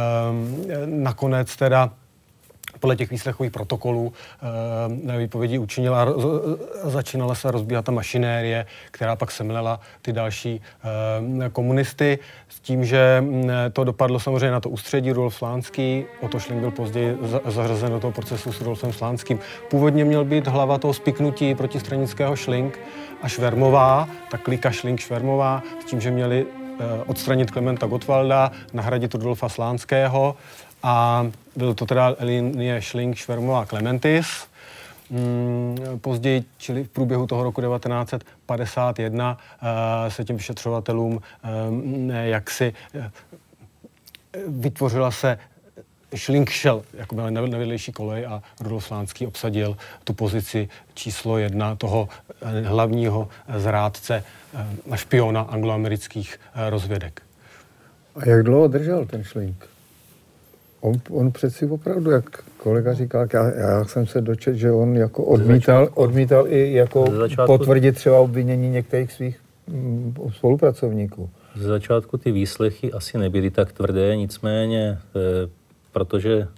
nakonec teda podle těch výslechových protokolů e, výpovědi učinila a začínala se rozbíhat ta mašinérie, která pak semlela ty další e, komunisty, s tím, že to dopadlo samozřejmě na to ústředí. Rudolf Slánský, Otto Schling byl později za, zařazen do toho procesu s Rudolfem Slánským. Původně měl být hlava toho spiknutí protistranického Schling a Švermová, ta klika Schling-Švermová, s tím, že měli e, odstranit Klementa Gottwalda, nahradit Rudolfa Slánského. A byl to teda linie Schling, Švermová, Klementis. Později, čili v průběhu toho roku devatenáct set padesát jedna, se těm vyšetřovatelům jaksi vytvořila se Schling-Shell, jako byla na vedlejší kolej, a Rudolf Slánský obsadil tu pozici číslo jedna toho hlavního zrádce a špiona angloamerických rozvědek. A jak dlouho držel ten Schling? On, on přeci opravdu, jak kolega říkal, já, já jsem se dočet, že on jako odmítal, odmítal i jako potvrdit třeba obvinění některých svých mm, spolupracovníků. Ze začátku ty výslechy asi nebyly tak tvrdé, nicméně, e, protože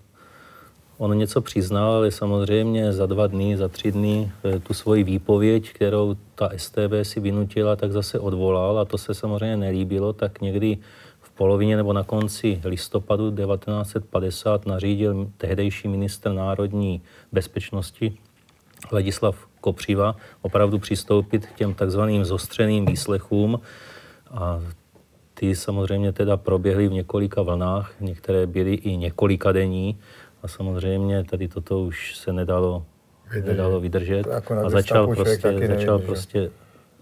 on něco přiznal, ale samozřejmě za dva dny, za tři dny e, tu svoji výpověď, kterou ta S T B si vynutila, tak zase odvolal a to se samozřejmě nelíbilo, tak někdy v polovině nebo na konci listopadu devatenáct set padesát nařídil tehdejší ministr národní bezpečnosti Ladislav Kopřiva opravdu přistoupit k těm takzvaným zostřeným výslechům a ty samozřejmě teda proběhly v několika vlnách, některé byly i několika denní a samozřejmě tady toto už se nedalo vydržet, nedalo vydržet a začal prostě, začal nevidí, prostě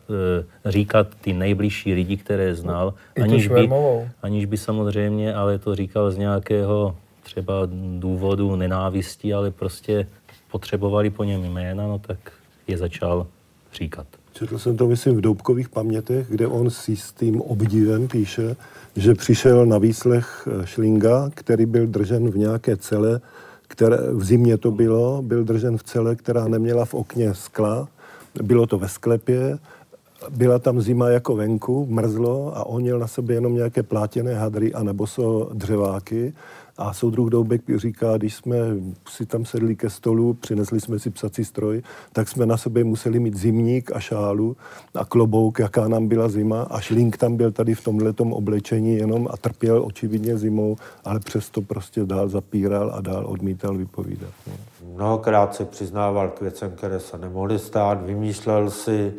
říkat ty nejbližší lidi, které znal, aniž by, aniž by samozřejmě, ale to říkal z nějakého třeba důvodu nenávisti, ale prostě potřebovali po něm jména, no tak je začal říkat. Četl jsem to, myslím, v Doubkových pamětech, kde on s jistým obdivem píše, že přišel na výslech Schlinga, který byl držen v nějaké cele, které v zimě to bylo, byl držen v cele, která neměla v okně skla, bylo to ve sklepě, byla tam zima jako venku, mrzlo a on měl na sobě jenom nějaké plátěné hadry a nebo so dřeváky. A soudruh Doubek říká, když jsme si tam sedli ke stolu, přinesli jsme si psací stroj, tak jsme na sobě museli mít zimník a šálu a klobouk, jaká nám byla zima. A Schling tam byl tady v tomhletom oblečení jenom a trpěl očividně zimou, ale přesto prostě dál zapíral a dál odmítal vypovídat. Mnohokrát se přiznával k věcem, které se nemohly stát, vymýšlel si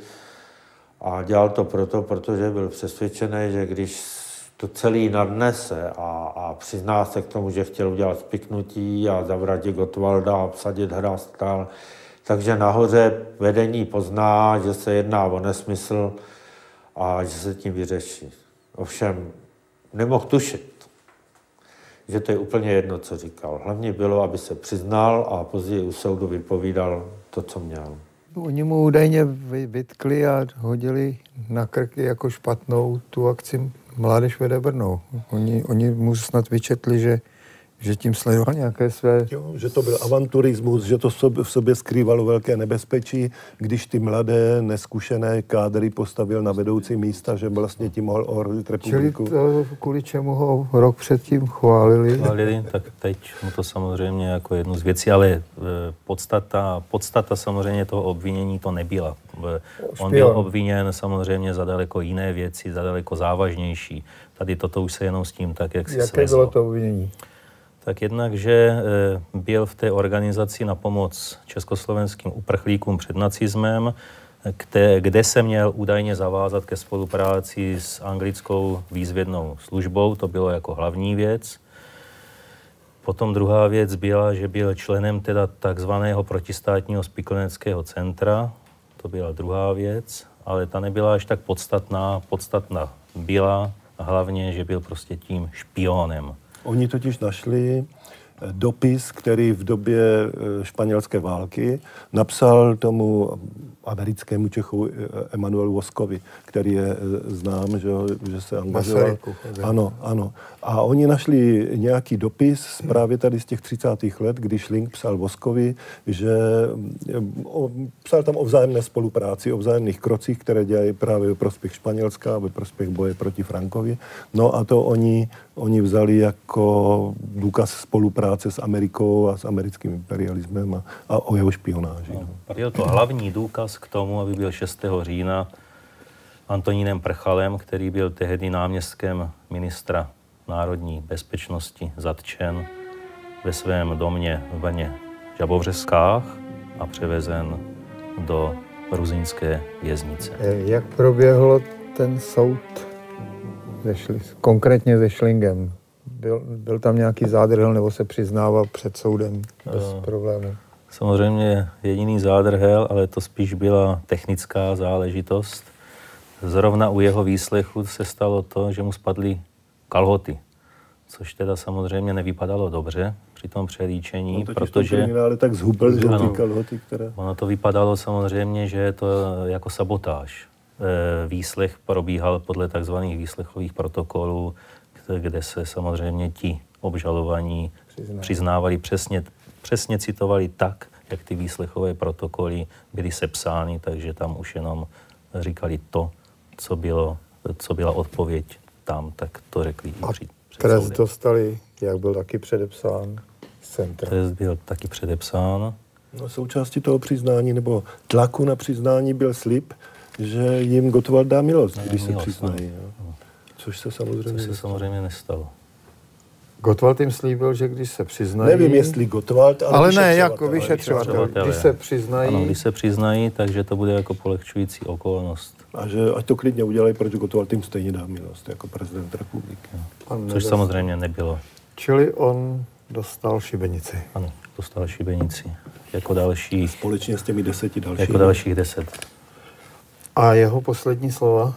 a dělal to proto, protože byl přesvědčený, že když to celý nadnese a, a přizná se k tomu, že chtěl udělat spiknutí a zavraždit Gottwalda a obsadit Hrastal, takže nahoře vedení pozná, že se jedná o nesmysl a že se tím vyřeší. Ovšem nemohl tušit, že to je úplně jedno, co říkal. Hlavně bylo, aby se přiznal a později u soudu vypovídal to, co měl. Oni mu údajně vytkli a hodili na krky jako špatnou tu akci Mládež vede Brno. Oni, oni mu snad vyčetli, že, že tím sledoval nějaké své... Jo, že to byl avanturismus, že to v sobě, v sobě skrývalo velké nebezpečí, když ty mladé, neskušené kádry postavil na vedoucí místa, že vlastně tím mohl ohrozit republiku. Čili to, kvůli čemu ho rok předtím chválili. Chválili, tak teď mu to samozřejmě jako jednu z věcí, ale podstata, podstata samozřejmě toho obvinění to nebyla. On byl obviněn samozřejmě za daleko jiné věci, za daleko závažnější. Tady toto už se jenom s tím tak, jak si svezlo. Jaké bylo to obvinění? Tak jednak, že byl v té organizaci na pomoc československým uprchlíkům před nacismem, kde, kde se měl údajně zavázat ke spolupráci s anglickou výzvědnou službou, to bylo jako hlavní věc. Potom druhá věc byla, že byl členem teda takzvaného protistátního spikleneckého centra, to byla druhá věc, ale ta nebyla až tak podstatná. Podstatná byla hlavně, že byl prostě tím špionem. Oni totiž našli dopis, který v době španělské války napsal tomu americkému Čechu Emanuelu Voskovi, který je znám, že, že se angažoval. Ano, ano. A oni našli nějaký dopis právě tady z těch třicátých let, kdy Schling psal Voskovi, že o, psal tam o vzájemné spolupráci, o vzájemných krocích, které dělají právě ve prospěch Španělska a ve prospěch boje proti Frankovi. No a to oni, oni vzali jako důkaz spolupráce s Amerikou a s americkým imperialismem a, a o jeho špionáži. No, byl to hlavní důkaz k tomu, aby byl šestého října Antonínem Prchalem, který byl tehdy náměstkem ministra národní bezpečnosti, zatčen ve svém domě v Brně Žabovřeskách a převezen do ruzinské věznice. Jak proběhlo ten soud konkrétně se Schlingem? Byl, byl tam nějaký zádrhel nebo se přiznával před soudem bez no. problému? Samozřejmě jediný zádrhel, ale to spíš byla technická záležitost. Zrovna u jeho výslechu se stalo to, že mu spadly kalhoty, což teda samozřejmě nevypadalo dobře při tom přelíčení, no, protože... Ale tak zhubil, že ty kalhoty, které... Ono to vypadalo samozřejmě, že je to jako sabotáž. Výslech probíhal podle takzvaných výslechových protokolů, kde se samozřejmě ti obžalovaní Přiznávali. přiznávali přesně, přesně citovali tak, jak ty výslechové protokoly byly sepsány, takže tam už jenom říkali to, co, bylo, co byla odpověď tam, tak to řekli i při trest dostali, jak byl taky předepsán z centra. Trest byl taky předepsán. No, součástí toho přiznání nebo tlaku na přiznání byl slib, že jim Gottwald dá milost, ne, když milost, se přiznají. No. Což se samozřejmě, Což se samozřejmě nestalo. Gottwald jim slíbil, že když se přiznají... Nevím, jestli Gottwald, ale, ale ne, jako vyšetřovatel. Když se přiznají... Ano, když se přiznají, takže to bude jako polehčující okolnost. A že ať to klidně udělají, protože Gottwald jim stejně dá milost, jako prezident republiky. Což nedostal. Samozřejmě nebylo. Čili on dostal šibenici. Ano, dostal šibenici. Jako další... Společně s těmi deseti dalšími. Jako dalších deset. A jeho poslední slova?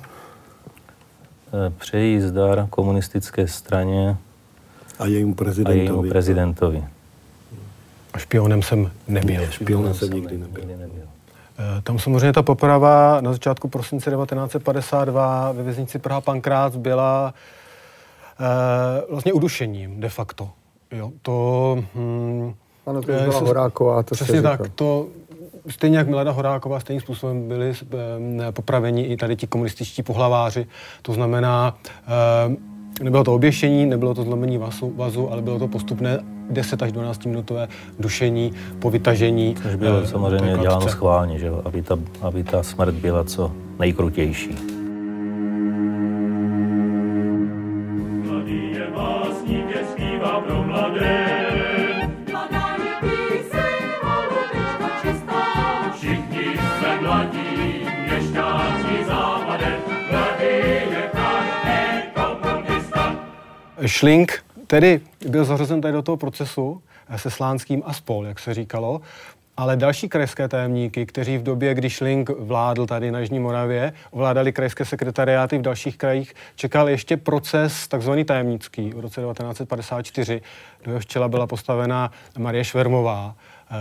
Přeji zdar komunistické straně a jejímu prezidentovi. A jejímu prezidentovi. A špionem jsem nebyl. Ne, špionem jsem nikdy nebyl. nebyl. Tam samozřejmě ta poprava na začátku prosince devatenáct set padesát dva ve věznici Praha Pankrác byla eh, vlastně udušením de facto. Jo, to... Hm, ano, to byla Horáková, to přesně tak, to... Stejně jak Milada Horáková, stejným způsobem byli e, popraveni i tady ti komunističtí pohlaváři. To znamená, e, nebylo to oběšení, nebylo to zlomení vazu, vazu, ale bylo to postupné deset až dvanáct minutové dušení po vytažení. Což bylo e, samozřejmě děláno schválně, že? Aby, ta, aby ta smrt byla co nejkrutější. Mladý je básník, je zpívá pro mladé. Schling tedy byl zařazen tady do toho procesu se Slánským a spol, jak se říkalo, ale další krajské tajemníky, kteří v době, kdy Schling vládl tady na Jižní Moravě, ovládali krajské sekretariáty v dalších krajích, čekal ještě proces takzvaný tajemnický v roce devatenáct set padesát čtyři, do jehož čela byla postavena Marie Švermová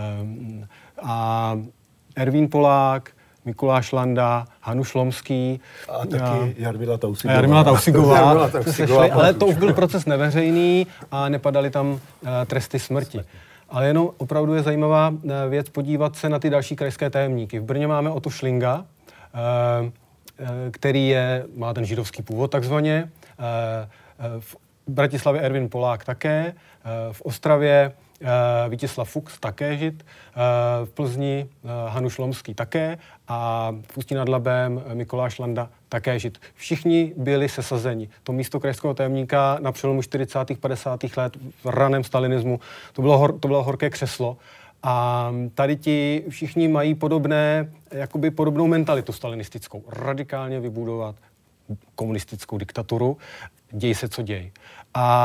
a Ervín Polák, Mikuláš Landa, Hanuš Lomský. A taky Jarmila Tausigová. Jarmila Tausigová. Ale to už byl proces neveřejný a nepadaly tam uh, tresty smrti. Ale jenom opravdu je zajímavá uh, věc podívat se na ty další krajské tajemníky. V Brně máme Otto Schlinga, uh, uh, který je, má ten židovský původ takzvaně. Uh, uh, v Bratislavě Ervin Polák také. Uh, v Ostravě Uh, Vítězslav Fuchs, také Žid, uh, v Plzni uh, Hanuš Lomský také a v Ústí nad Labem uh, Mikuláš Landa, také Žid. Všichni byli sesazeni. To místo krajského tajemníka na přelomu čtyřicátých padesátých let v raném stalinismu, to bylo, hor, to bylo horké křeslo. A tady ti všichni mají podobné, jakoby podobnou mentalitu stalinistickou. Radikálně vybudovat komunistickou diktaturu, děj se, co děj. A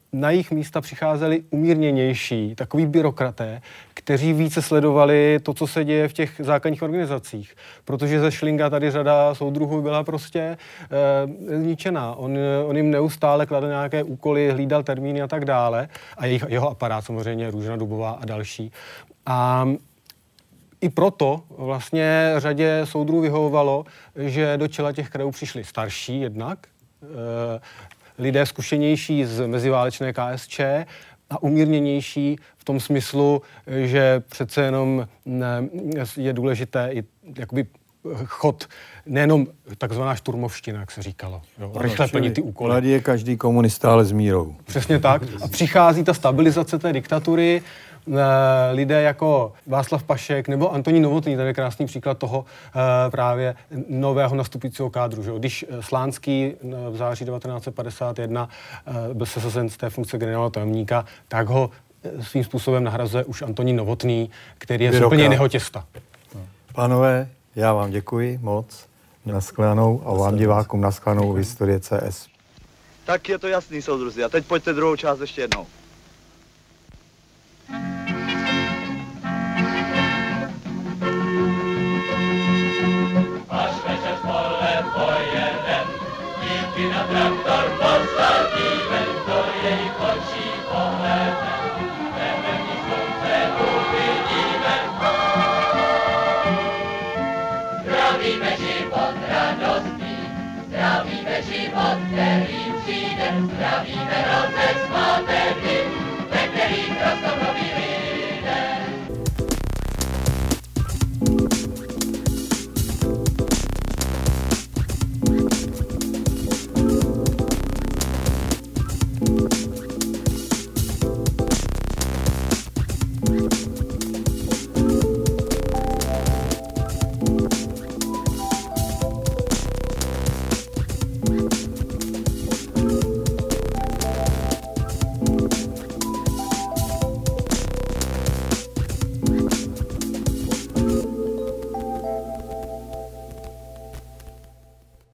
na jejich místa přicházeli umírněnější, takový byrokraté, kteří více sledovali to, co se děje v těch základních organizacích. Protože ze Schlinga tady řada soudruhů byla prostě e, zničená. On, on jim neustále kladl nějaké úkoly, hlídal termíny a tak dále. A jejich, jeho aparát samozřejmě, Růžena Dubová a další. A i proto vlastně řadě soudrů vyhovovalo, že do čela těch krajů přišli starší jednak, e, lidé zkušenější z meziválečné K S Č a umírněnější v tom smyslu, že přece jenom je důležité i jakoby chod, nejenom takzvaná šturmovština, jak se říkalo. Jo, rychle plnit ty úkoly. Mladý je každý komunista, ale s mírou. Přesně tak. A přichází ta stabilizace té diktatury, lidé jako Václav Pašek nebo Antonín Novotný, to je krásný příklad toho právě nového nastupujícího kádru. Že? Když Slánský v září devatenáct set padesát jedna byl sesazen z té funkce generálního tajemníka, tak ho svým způsobem nahrazuje už Antonín Novotný, který je z úplně jiného těsta. Pánové, já vám děkuji moc. Naschledanou a vám divákům naschledanou v Historie C S. Tak je to jasný, soudruzi. A teď pojďte druhou část ještě jednou. Až večer z pole pojedem, dívky na traktor posadíme, do jejich očí pohledem, jdeme v ní slunce uvidíme. Zdravíme život radostný, zdravíme život, který přijde, zdravíme